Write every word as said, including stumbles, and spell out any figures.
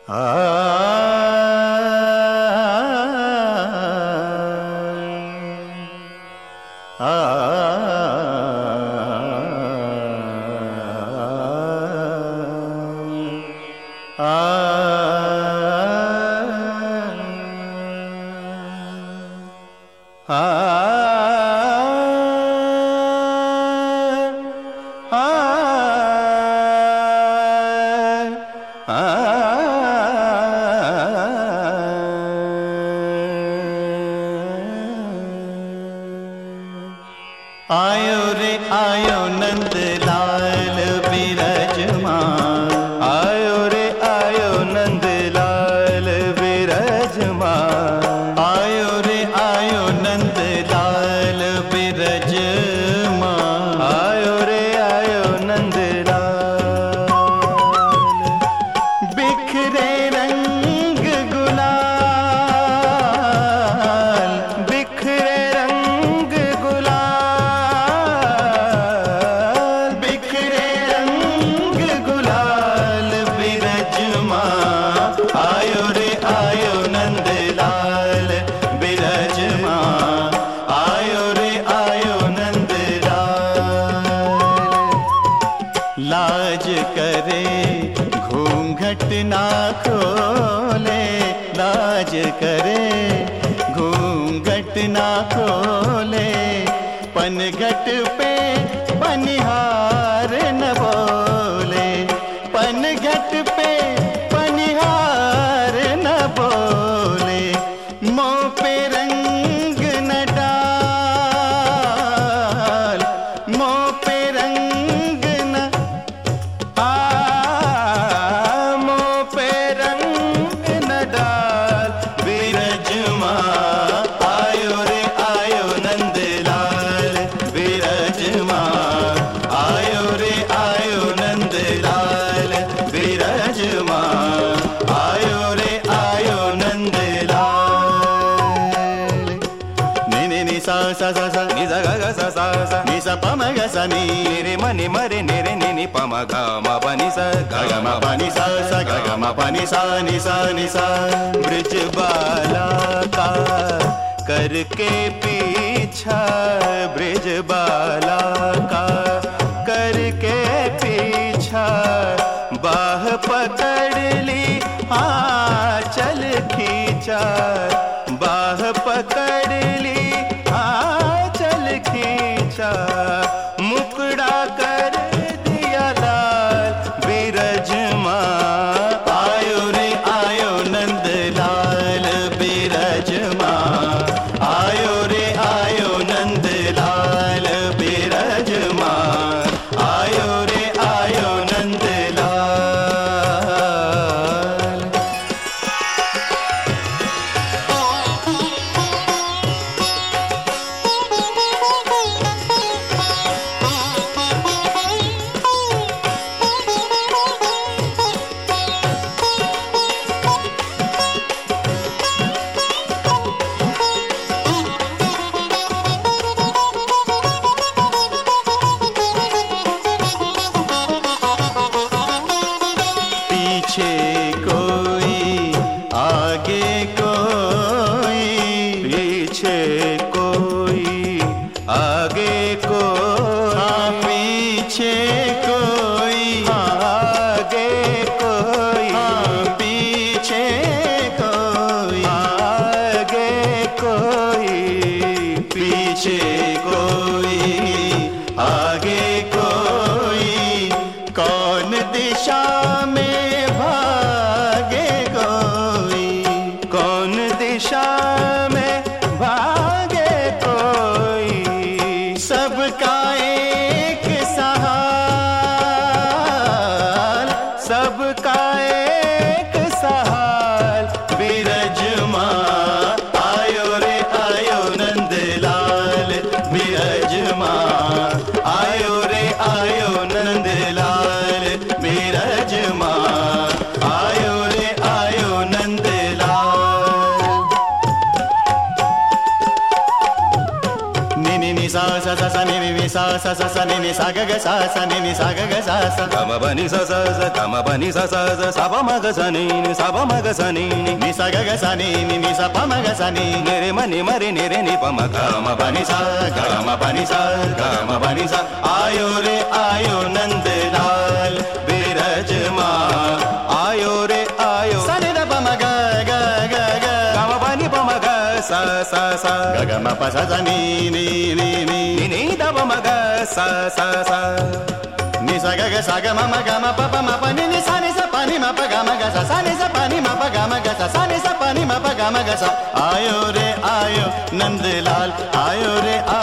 आयो रे आयो नंद लाल विराजमान, आयो रे आयो नंद लाल विराजमान, आयो रे आयो नंद लाल विराजमान, आयो रे आयो नंद लाल। बिखरे रंग गुलाल, बिखरे रंग गुलाल, बिखरे रंग गुलाल विराजमान, आयो रे आयो नंद लाल विराजमान, आयो रे आयो नंद लाल। लाज करे घूंघट ना खोले, लाज करे घूंघट ना खोले, पनघट पे पनिहार न बोले, पनघट पे पनिहार न बोले, मों पे रंग न डाल, मों पे रंग न आ, मों पे रंग न डाल विराजमान, आयो रे आयो नंद लाल विराजमान, आयो रे आयो नंद लाल विराजमान, आयो रे आयो नंद लाल। नि नि नि सा सा सा सा नि सा गा गा सा सा सा नि सा प म ग सा नि रे म नि म रे नि रे नि नि प म ग म प नि सा ग ग म प नि सा सा ग ग म प नि सा नि सा नि सा। ब्रजबाला का करके पीछा, ब्रजबाला का करके पीछा, बाह पकड़ ली हाँ चल खींचा, बाह पकड़ ली हाँ चल खींचा, मुकड़ा कर दिया लाल विराजमान, आयो रे आयो नंद लाल विराजमान, आयो रे आयो नंद लाल विराजमान, आयो रे आयो नंद लाल। पीछे कोई आगे कोई, पीछे कोई आगे कोई, हाँ पीछे कोई आगे कोई, हाँ पीछे कोई आगे कोई, पीछे कोई आगे कोई, कौन दिशा में भागे कोई, कौन दिशा में भागे कोई, सबका एक सहाल, सबका एक सहाल विराजमान, आयो रे आयो Nand Lal ni ni ni sa sa sa sa ni ni ni sa sa sa sa ni ni sa ga ga sa sa ni ni sa ga ga sa sa ga ma ba ni sa sa sa ga ma ba ni sa sa sa sa ba ma ga sa ni ni sa ba ma ga sa ni ni ni sa ga ga sa ni ni ni sa pa ma ga sa ni ni re ma ni ma re ni re ni pa ma ga ma ba ni sa ga ma ba ni sa ga ma ba ni sa आयो रे आयो नंदलाल बिराजमान आयो रे आयो सा नि the प म ग ग ग ग ग म प नि प म ग सा सा सा ग ग म प सा सा नि नि नि नि नि नि द प म ग सा सा सा नि सा ग ग सा ग म म ग म प प म प नि नि सा नि सा प नि म प ग म ग सा सा नि सा प नि म प ग म ग सा सा नि सा प नि म प ग म ग सा आयो रे आयो नंदलाल आयो रे